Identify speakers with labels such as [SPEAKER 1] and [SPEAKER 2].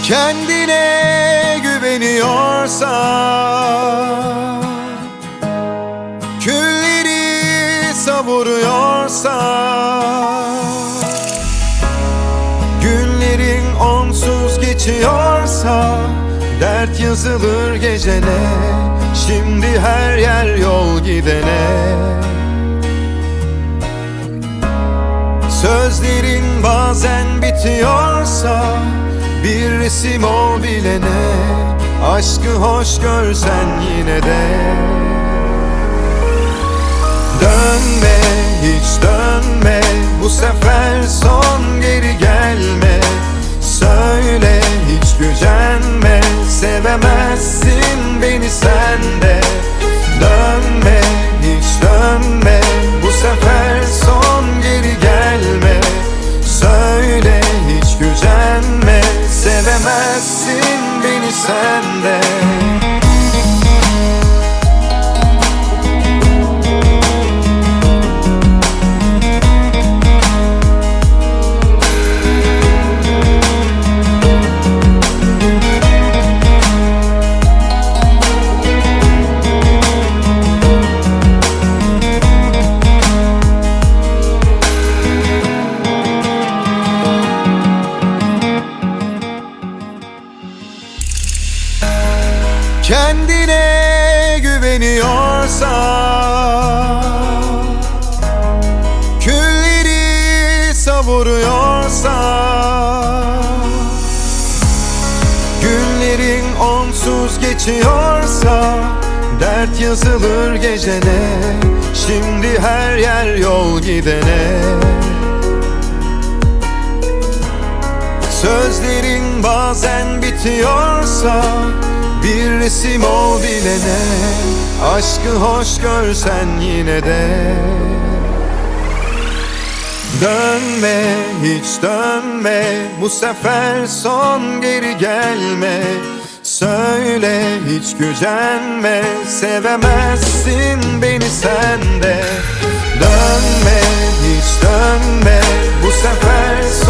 [SPEAKER 1] Kendine güveniyorsan, külleri savuruyorsan, günlerin onsuz geçiyorsa, dert yazılır gecene, şimdi her yer yol gidene. Sözlerin bazen bitiyorsa, bir resim ol bilene, aşkı hoş görsen yine de. Dönme, hiç dönme, bu sefer son, geri gelme. Söyle, hiç gücenme, sevemezsin beni sen de. Dönme, hiç dönme, bu sefer son, geri gelme. Söyle, hiç gücenme, sevemezsin beni sen de. Kendine güveniyorsan, külleri savuruyorsan, günlerin onsuz geçiyorsa, dert yazılır gecene, şimdi her yer yol gidene. Sözlerin bazen bitiyorsa, bir resim ol bilene, aşkı hoş görsen yine de. Dönme, hiç dönme, bu sefer son, geri gelme. Söyle, hiç gücenme, sevemezsin beni sen de. Dönme, hiç dönme, bu sefer son.